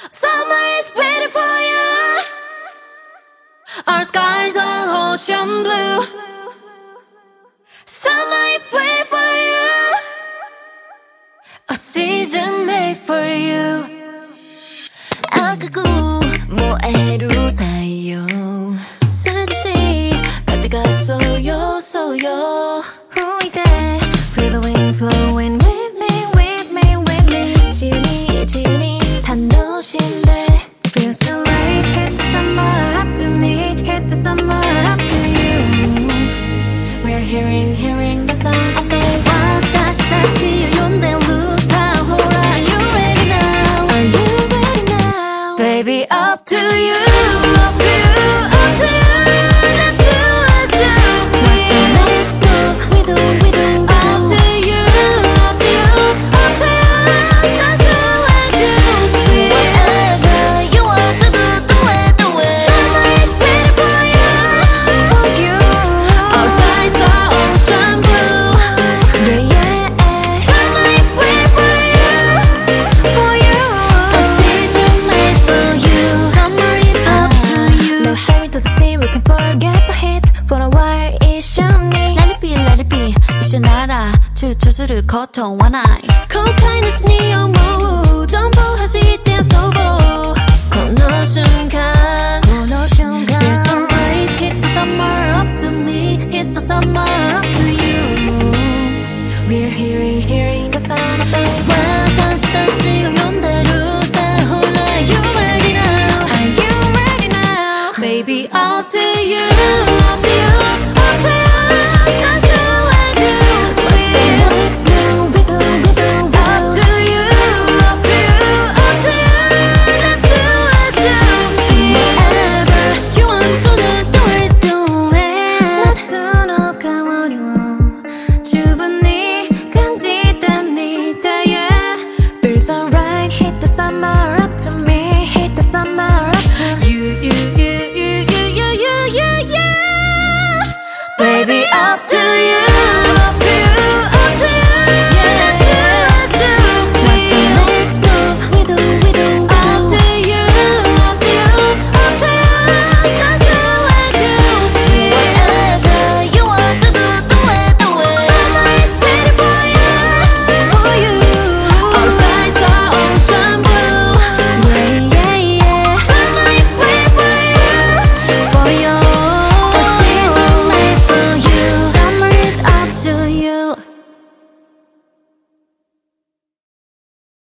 Summer is waiting for you. Our skies are ocean blue. Summer is waiting for you. A season made for you. 아까고燃える太陽涼しい風がそよそよ吹いて Feel the wind flowing with me, with me, with me 自由に自由に楽しんで Feel so right, hit the summer up to me Hit the summer up to you We're hearing the sound of the waves 私たちを呼んでるさあほら Are you ready now? Are you ready now? Baby up to you, up to you, up to you Let's do as you feel Let's move, we do Up to you, up to you, up to you Just do as you feel Whatever you want to do it, do it Summer is waiting for you, for you Our skies are ocean blue Yeah, yeah Summer is waiting for you A season made for you Summer is up to you Let's dive into the sea, we can forget the heat For a while it's shining let it be 一緒なら躊躇することはない後悔なしに思う